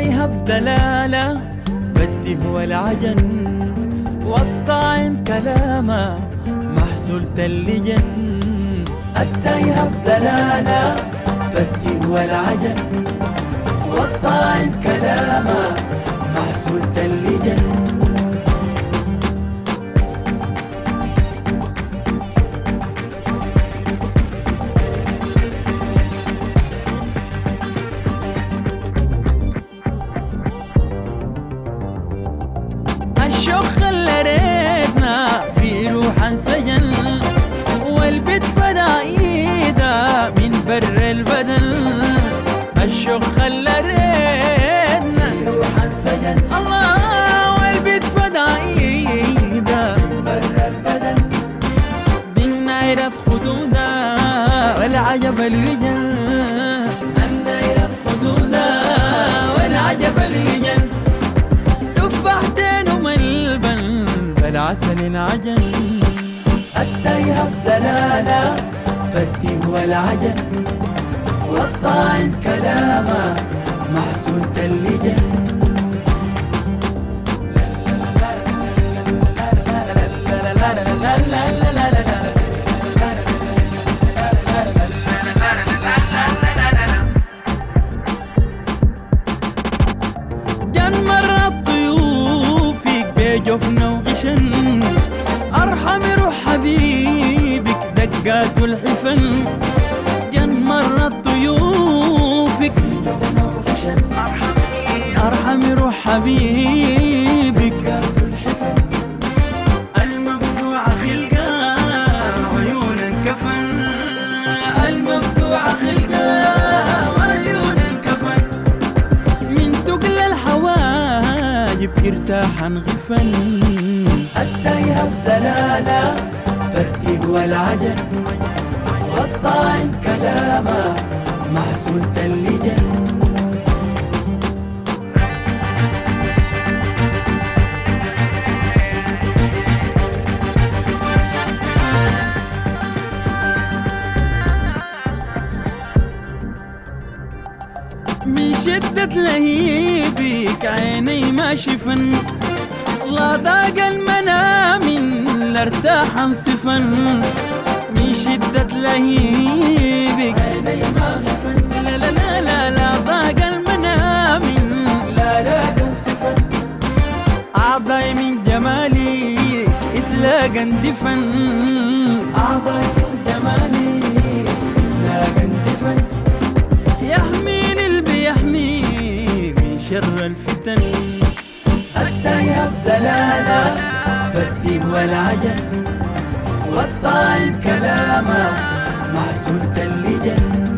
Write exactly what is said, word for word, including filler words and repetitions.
التايهة في دلالة بدي هو العجن، والطاعم كلامه محصول اللجن. التايهة في دلالة بدي هو العجن، والطاعم كلامه محصول اللجن. الشوق خلى ريتنا في روح انسجن، والبيت فدا ايده من بر البدن. الشوق خلى ريتنا في روح انسجن، الله والبيت فدا ايده من بر البدن. بالنايرة خدودها والعجب الوجن، النايرة خدودها والعجب الوجن. تفاحتين وملبن بالعسل انعجن. التايهة في دلالة بدي هو العجن، والطاعم كلامه محصول اللجن. جن مرة ضيوفك بجفن وغشن، ارحم روح حبيبك دقات الحفن. جن مرة ضيوفك بجفن وغشن، ارحم روح حبيبك دقات الحفن. المفتوحة خلقة وعيون الكفن، المفتوحة خلقة وعيون الكفن. من تقل الحواجب ارتاح غفن. التايهة في دلالة بدي هو العجن، والطاعم كلامه محصول اللجن. من شدة لهيبك عيني ما شفن، لا ضاق المنام لا ارتاح انصفن. من شدة لهيبك عيني ما غفن، لا لا لا لا لا ضاق المنام لا راق انصفن. أعضاي من جمالك اتلاقى اندفن، أعضاي من جمالك اتلاقى اندفن. يحميني البي يحمي من شر الفتن. التايهة في دلالة بدي هو العجن، والطاعم كلامه محصول اللجن.